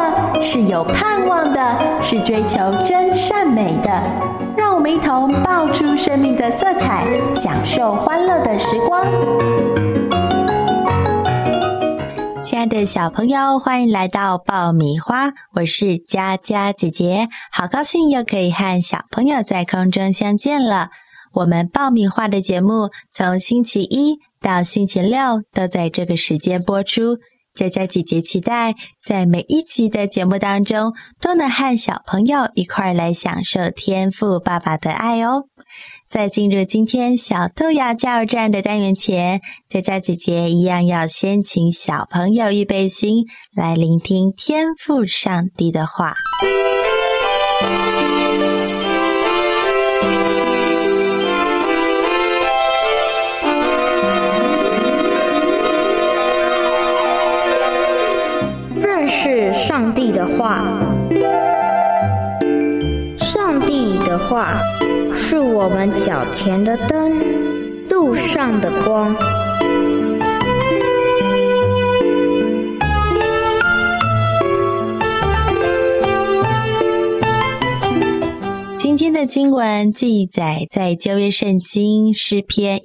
的，是有盼望的，是追求真善美的。让我们一同爆出生命的色彩，享受欢乐的时光。亲爱的小朋友，欢迎来到爆米花，我是佳佳姐姐，好高兴又可以和小朋友在空中相见了。我们爆米花的节目从星期一到星期六都在这个时间播出，佳佳姐姐期待在每一集的节目当中都能和小朋友一块来享受天父爸爸的爱哦。在进入今天小豆芽加油站的单元前，佳佳姐姐一样要先请小朋友预备心，来聆听天父上帝的话。 认识上帝的话。上帝的话是我们脚前的灯，路上的光。 今天的经文记载在旧约圣经诗篇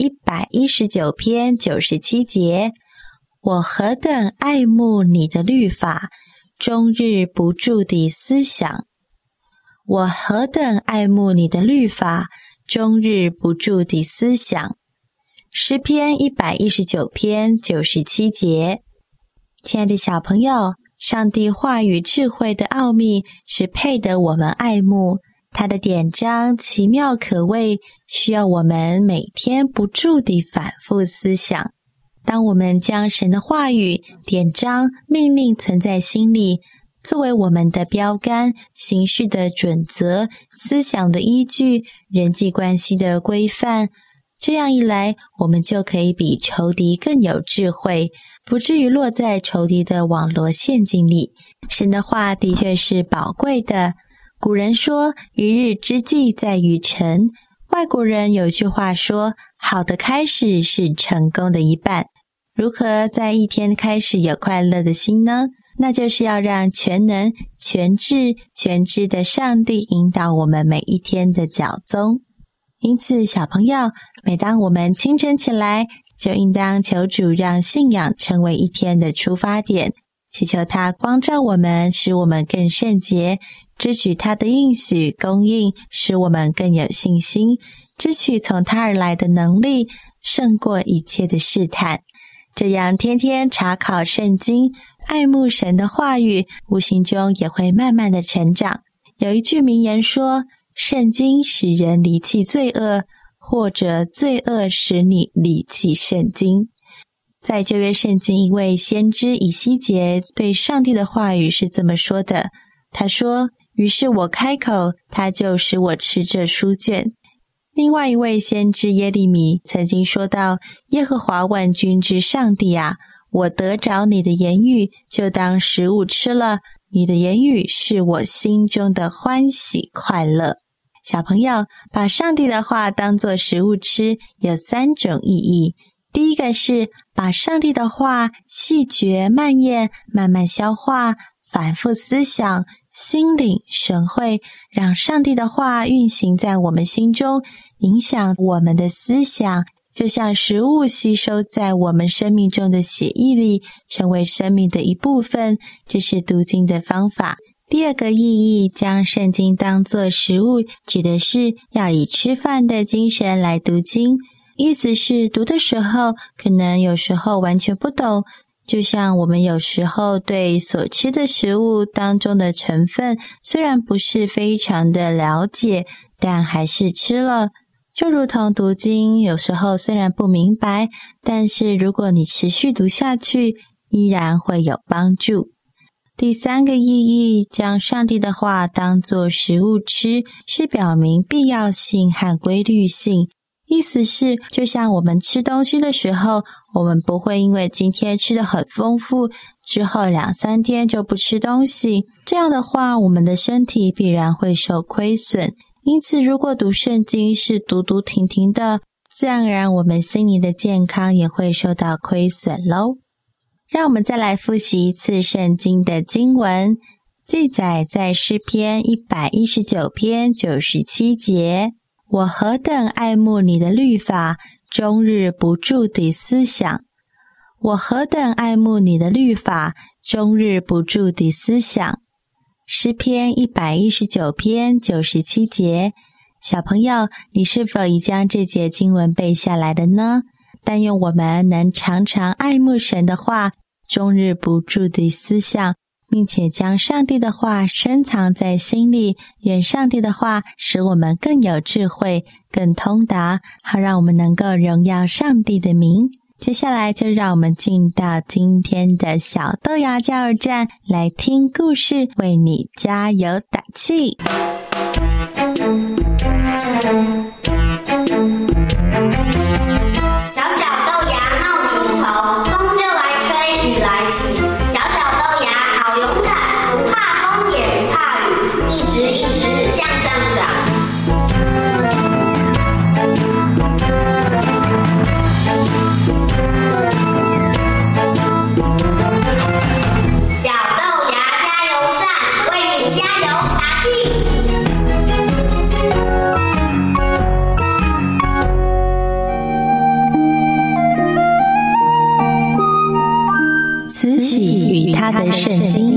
119篇97节，我何等爱慕你的律法，终日不住地思想。我何等爱慕你的律法，终日不住地思想。诗篇119篇97节。亲爱的小朋友，上帝话语智慧的奥秘是配得我们爱慕，他的典章奇妙可畏，需要我们每天不住地反复思想。当我们将神的话语、典章、命令存在心里，作为我们的标杆、行事的准则、思想的依据、人际关系的规范，这样一来，我们就可以比仇敌更有智慧，不至于落在仇敌的网罗陷阱里。神的话的确是宝贵的。古人说，一日之计在于晨。外国人有句话说，好的开始是成功的一半。如何在一天开始有快乐的心呢？那就是要让全能、全智、全知的上帝引导我们每一天的脚踪。因此，小朋友，每当我们清晨起来，就应当求主让信仰成为一天的出发点，祈求他光照我们，使我们更圣洁，支取他的应许供应，使我们更有信心，支取从他而来的能力，胜过一切的试探。这样天天查考圣经，爱慕神的话语，无形中也会慢慢的成长。有一句名言说，圣经使人离弃罪恶，或者罪恶使你离弃圣经。在旧约圣经，一位先知以西结对上帝的话语是这么说的，他说，于是我开口，他就使我吃这书卷。另外一位先知耶利米曾经说到，耶和华万军之上帝啊，我得着你的言语，就当食物吃了，你的言语是我心中的欢喜快乐。小朋友，把上帝的话当作食物吃，有3种意义。第一个是把上帝的话细嚼慢咽，慢慢消化，反复思想，心领神会，让上帝的话运行在我们心中，影响我们的思想，就像食物吸收在我们生命中的血液里，成为生命的一部分，这是读经的方法。第二个意义，将圣经当作食物，指的是要以吃饭的精神来读经，意思是读的时候，可能有时候完全不懂，就像我们有时候对所吃的食物当中的成分虽然不是非常的了解，但还是吃了。就如同读经，有时候虽然不明白，但是如果你持续读下去，依然会有帮助。第三个意义，将上帝的话当作食物吃，是表明必要性和规律性。意思是，就像我们吃东西的时候，我们不会因为今天吃得很丰富，之后2-3天就不吃东西。这样的话，我们的身体必然会受亏损。因此，如果读圣经是读读停停的，自然而然我们心灵的健康也会受到亏损咯。让我们再来复习一次圣经的经文。 记载在诗篇119篇97节，我何等爱慕你的律法，终日不住地思想。我何等爱慕你的律法，终日不住地思想。诗篇119篇97节，小朋友，你是否已将这节经文背下来了呢？但愿我们能常常爱慕神的话，终日不住地思想，并且将上帝的话深藏在心里，愿上帝的话使我们更有智慧，更通达，好让我们能够荣耀上帝的名。接下来就让我们进到今天的小豆芽加油站，来听故事，为你加油打气。 小小豆芽冒出头，风就来吹，雨来洗。小小豆芽好勇敢，不怕风也不怕雨，一直向上长。小豆芽加油站，为你加油打气。 慈禧与她的圣经。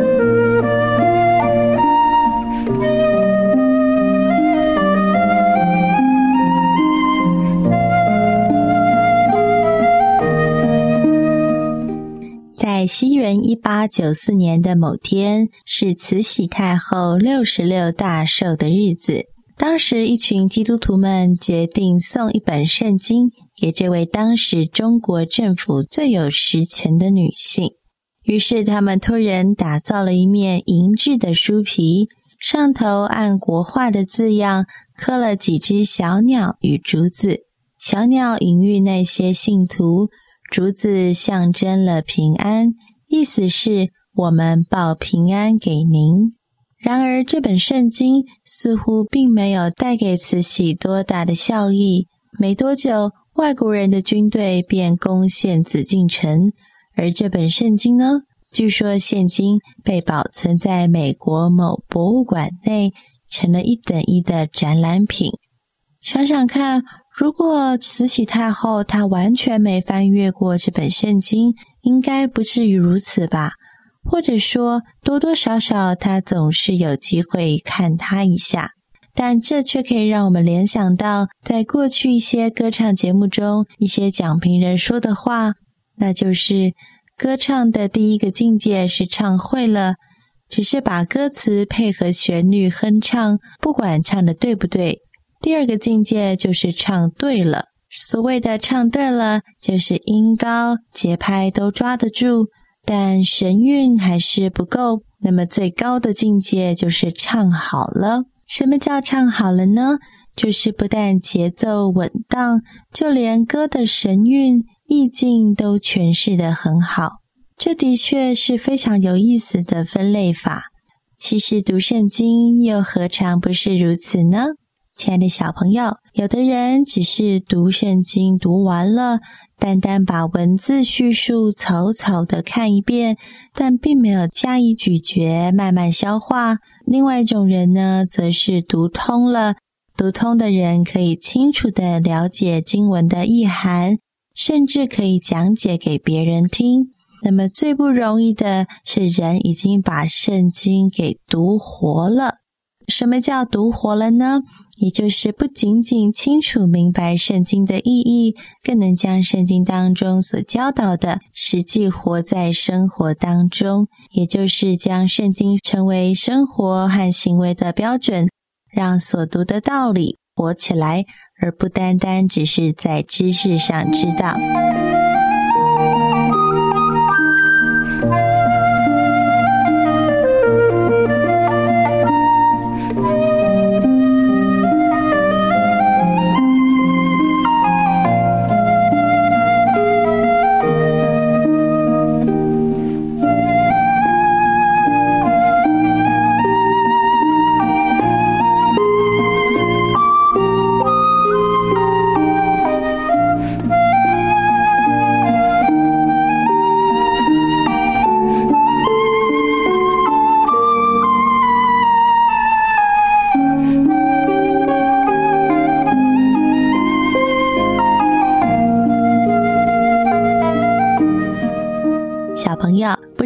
在西元1894年的某天，是慈禧太后66大寿的日子。当时一群基督徒们决定送一本圣经给这位当时中国政府最有实权的女性。于是他们托人打造了一面银质的书皮，上头按国画的字样刻了几只小鸟与竹子。小鸟隐喻那些信徒，竹子象征了平安，意思是我们报平安给您。然而这本圣经似乎并没有带给慈禧多大的效益。没多久，外国人的军队便攻陷紫禁城，而这本圣经呢，据说现今被保存在美国某博物馆内，成了一等一的展览品。想想看，如果慈禧太后她完全没翻阅过这本圣经，应该不至于如此吧？或者说多多少少她总是有机会看它一下。但这却可以让我们联想到在过去一些歌唱节目中一些讲评人说的话，那就是歌唱的第一个境界是唱会了，只是把歌词配合旋律哼唱，不管唱得对不对。第二个境界就是唱对了，所谓的唱对了，就是音高节拍都抓得住，但神韵还是不够。那么最高的境界就是唱好了。什么叫唱好了呢？就是不但节奏稳当，就连歌的神韵意境都诠释得很好。这的确是非常有意思的分类法。其实读圣经又何尝不是如此呢？亲爱的小朋友，有的人只是读圣经读完了，单单把文字叙述草草地看一遍，但并没有加以咀嚼，慢慢消化。另外一种人呢，则是读通了。读通的人可以清楚地了解经文的意涵，甚至可以讲解给别人听。那么最不容易的是人已经把圣经给读活了。什么叫读活了呢？也就是不仅仅清楚明白圣经的意义，更能将圣经当中所教导的实际活在生活当中，也就是将圣经成为生活和行为的标准，让所读的道理活起来，而不单单只是在知识上知道。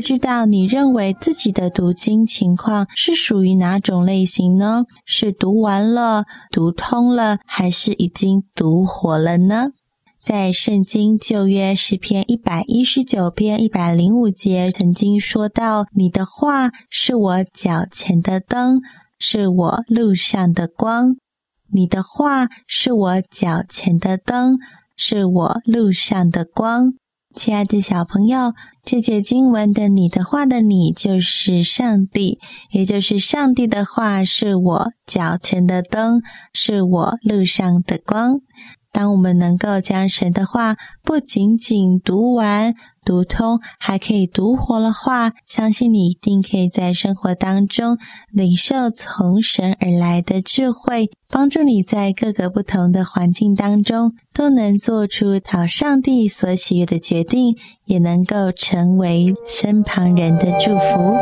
不知道你认为自己的读经情况是属于哪种类型呢？是读完了、读通了，还是已经读活了呢？在圣经旧约诗篇119篇105节曾经说到，你的话是我脚前的灯，是我路上的光。你的话是我脚前的灯，是我路上的光。亲爱的小朋友，这节经文的你的话的你就是上帝，也就是上帝的话是我脚前的灯，是我路上的光。当我们能够将神的话不仅仅读完、读通，还可以读活的话，相信你一定可以在生活当中领受从神而来的智慧，帮助你在各个不同的环境当中都能做出讨上帝所喜悦的决定，也能够成为身旁人的祝福。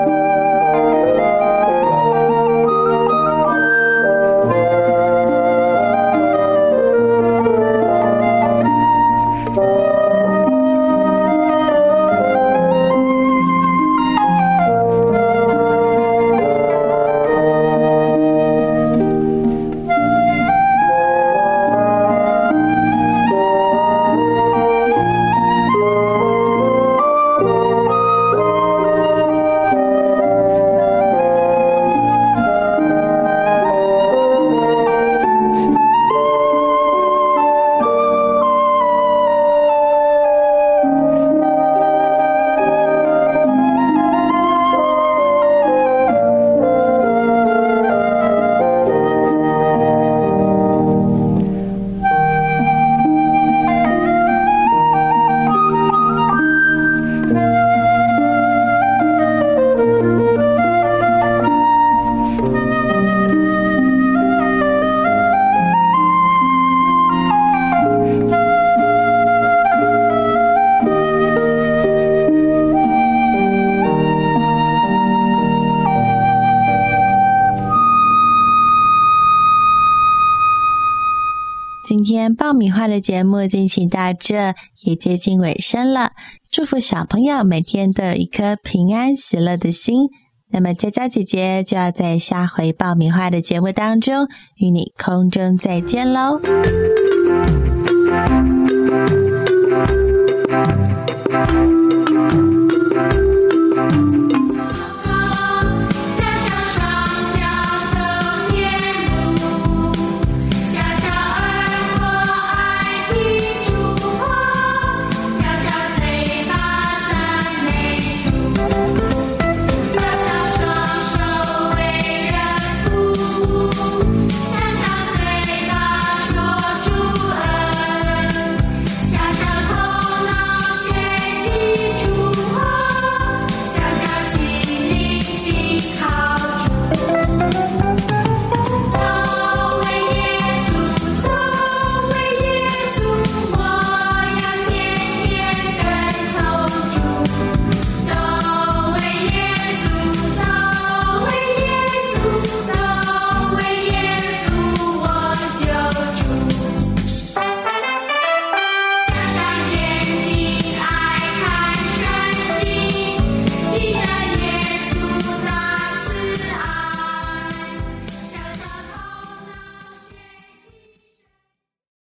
今天爆米花的节目进行到这也接近尾声了，祝福小朋友每天都有一颗平安喜乐的心。那么佳佳姐姐就要在下回爆米花的节目当中与你空中再见咯。